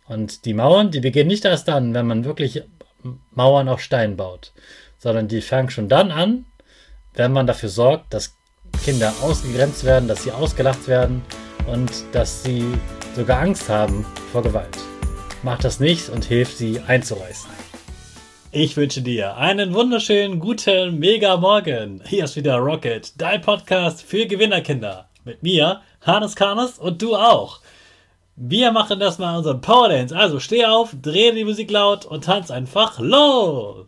Und die Mauern, die beginnen nicht erst dann, wenn man wirklich Mauern aus Stein baut, sondern die fangen schon dann an, wenn man dafür sorgt, dass Kinder ausgegrenzt werden, dass sie ausgelacht werden und dass sie sogar Angst haben vor Gewalt. Mach das nicht und hilf sie einzureißen. Ich wünsche dir einen wunderschönen, guten, mega Morgen. Hier ist wieder Rocket, dein Podcast für Gewinnerkinder. Mit mir, Hannes Karnes und du auch. Wir machen das mal unseren Power Dance. Also steh auf, dreh die Musik laut und tanz einfach los.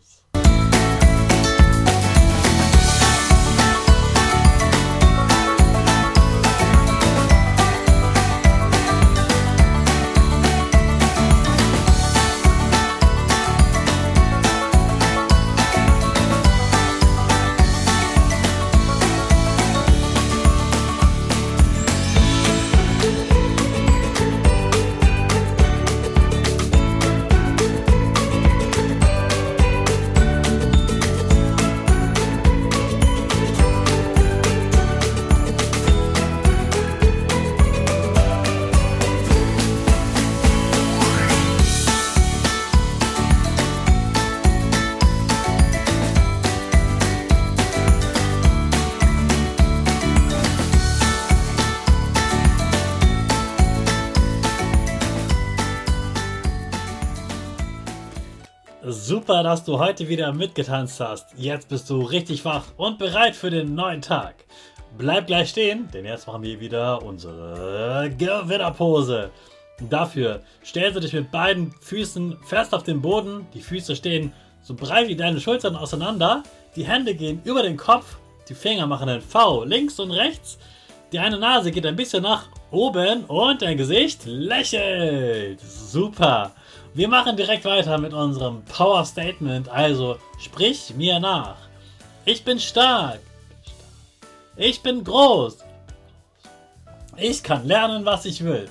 Super, dass du heute wieder mitgetanzt hast. Jetzt bist du richtig wach und bereit für den neuen Tag. Bleib gleich stehen, denn jetzt machen wir wieder unsere Gewinnerpose. Dafür stellst du dich mit beiden Füßen fest auf den Boden. Die Füße stehen so breit wie deine Schultern auseinander. Die Hände gehen über den Kopf. Die Finger machen ein V links und rechts. Die eine Nase geht ein bisschen nach oben und dein Gesicht lächelt. Super. Wir machen direkt weiter mit unserem Power Statement, also sprich mir nach. Ich bin stark. Ich bin groß. Ich kann lernen, was ich will.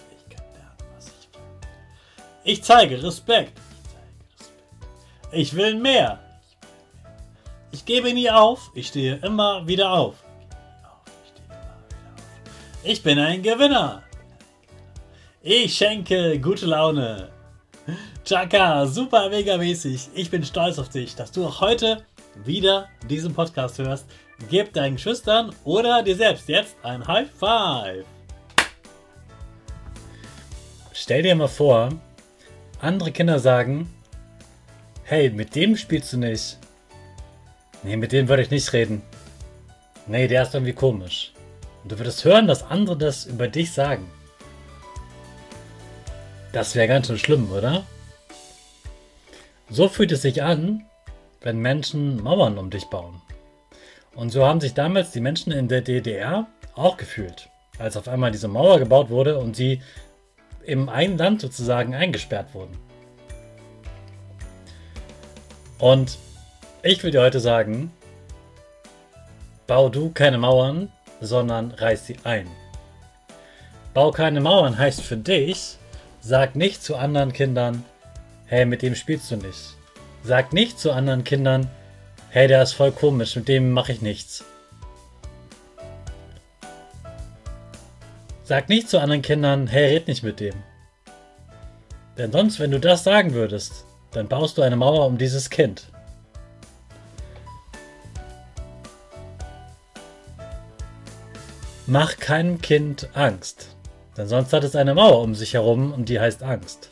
Ich zeige Respekt. Ich will mehr. Ich gebe nie auf. Ich stehe immer wieder auf. Ich bin ein Gewinner. Ich schenke gute Laune. Chaka, super mega mäßig. Ich bin stolz auf dich, dass du auch heute wieder diesen Podcast hörst. Gib deinen Geschwistern oder dir selbst jetzt ein High Five. Stell dir mal vor, andere Kinder sagen, hey, mit dem spielst du nicht. Nee, mit dem würde ich nicht reden. Nee, der ist irgendwie komisch. Und du würdest hören, dass andere das über dich sagen. Das wäre ganz schön schlimm, oder? So fühlt es sich an, wenn Menschen Mauern um dich bauen. Und so haben sich damals die Menschen in der DDR auch gefühlt, als auf einmal diese Mauer gebaut wurde und sie im eigenen Land sozusagen eingesperrt wurden. Und ich will dir heute sagen, bau du keine Mauern, sondern reiß sie ein. Bau keine Mauern heißt für dich, sag nicht zu anderen Kindern, hey, mit dem spielst du nicht. Sag nicht zu anderen Kindern, hey, der ist voll komisch, mit dem mache ich nichts. Sag nicht zu anderen Kindern, hey, red nicht mit dem. Denn sonst, wenn du das sagen würdest, dann baust du eine Mauer um dieses Kind. Mach keinem Kind Angst, denn sonst hat es eine Mauer um sich herum und die heißt Angst.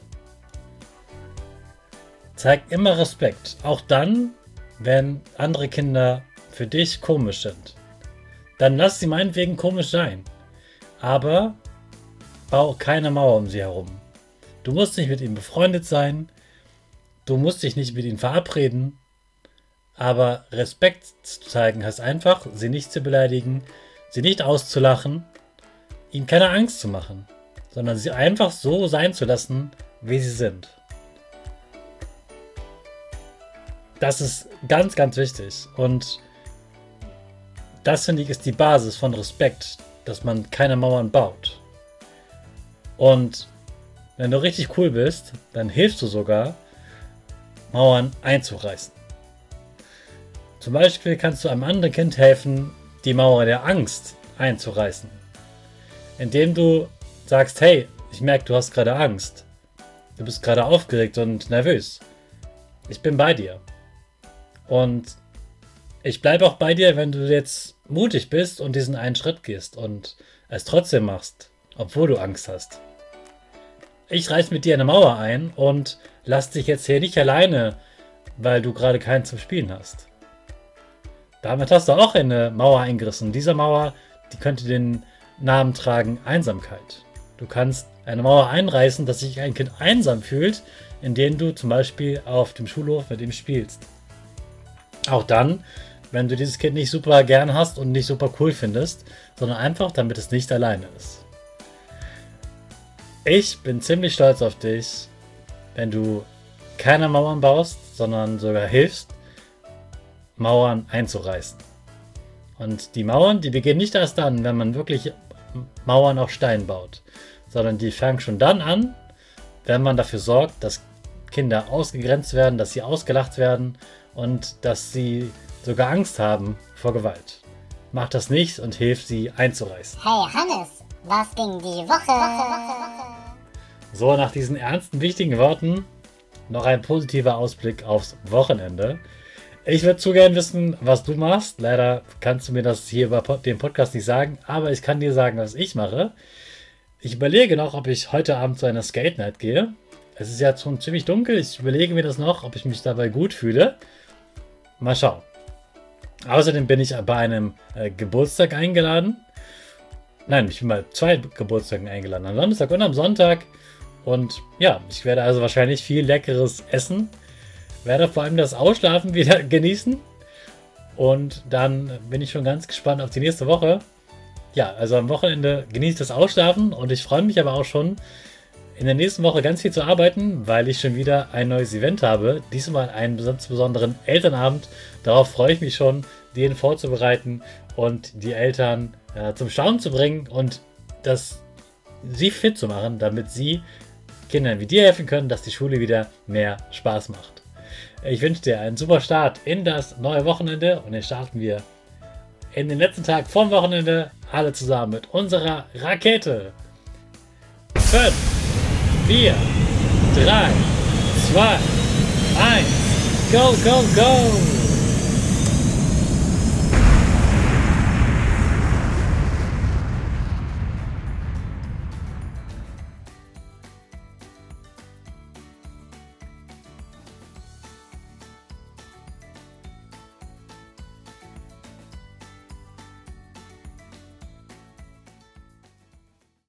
Zeig immer Respekt, auch dann, wenn andere Kinder für dich komisch sind. Dann lass sie meinetwegen komisch sein, aber bau keine Mauer um sie herum. Du musst nicht mit ihnen befreundet sein, du musst dich nicht mit ihnen verabreden, aber Respekt zu zeigen heißt einfach, sie nicht zu beleidigen, sie nicht auszulachen, ihnen keine Angst zu machen, sondern sie einfach so sein zu lassen, wie sie sind. Das ist ganz, ganz wichtig und das, finde ich, ist die Basis von Respekt, dass man keine Mauern baut. Und wenn du richtig cool bist, dann hilfst du sogar, Mauern einzureißen. Zum Beispiel kannst du einem anderen Kind helfen, die Mauer der Angst einzureißen. Indem du sagst, hey, ich merke, du hast gerade Angst. du bist gerade aufgeregt und nervös. Ich bin bei dir. Und ich bleibe auch bei dir, wenn du jetzt mutig bist und diesen einen Schritt gehst und es trotzdem machst, obwohl du Angst hast. Ich reiß mit dir eine Mauer ein und lass dich jetzt hier nicht alleine, weil du gerade keinen zum Spielen hast. Damit hast du auch eine Mauer eingerissen. Diese Mauer, die könnte den Namen tragen Einsamkeit. Du kannst eine Mauer einreißen, dass sich ein Kind einsam fühlt, indem du zum Beispiel auf dem Schulhof mit ihm spielst. Auch dann, wenn du dieses Kind nicht super gern hast und nicht super cool findest, sondern einfach, damit es nicht alleine ist. Ich bin ziemlich stolz auf dich, wenn du keine Mauern baust, sondern sogar hilfst, Mauern einzureißen. Und die Mauern, die beginnen nicht erst dann, wenn man wirklich Mauern auf Stein baut, sondern die fangen schon dann an, wenn man dafür sorgt, dass Kinder ausgegrenzt werden, dass sie ausgelacht werden und dass sie sogar Angst haben vor Gewalt. Mach das nicht und hilf sie einzureißen. Hey Hannes, was ging die Woche? So, nach diesen ernsten, wichtigen Worten noch ein positiver Ausblick aufs Wochenende. Ich würde zu gern wissen, was du machst. Leider kannst du mir das hier über den Podcast nicht sagen, aber ich kann dir sagen, was ich mache. Ich überlege noch, ob ich heute Abend zu einer Skate Night gehe. Es ist ja schon ziemlich dunkel. Ich überlege mir das noch, ob ich mich dabei gut fühle. Mal schauen. Außerdem bin ich bei einem Geburtstag eingeladen. Nein, ich bin bei 2 Geburtstagen eingeladen. Am Samstag und am Sonntag. Und ja, ich werde also wahrscheinlich viel leckeres essen. Werde vor allem das Ausschlafen wieder genießen. Und dann bin ich schon ganz gespannt auf die nächste Woche. Ja, also am Wochenende genieße das Ausschlafen. Und ich freue mich aber auch schon, in der nächsten Woche ganz viel zu arbeiten, weil ich schon wieder ein neues Event habe. Diesmal einen ganz besonderen Elternabend. Darauf freue ich mich schon, den vorzubereiten und die Eltern zum Staunen zu bringen und sie fit zu machen, damit sie Kindern wie dir helfen können, dass die Schule wieder mehr Spaß macht. Ich wünsche dir einen super Start in das neue Wochenende und jetzt starten wir in den letzten Tag vom Wochenende alle zusammen mit unserer Rakete. 5, 4, 3, 2, 1, go, go, go!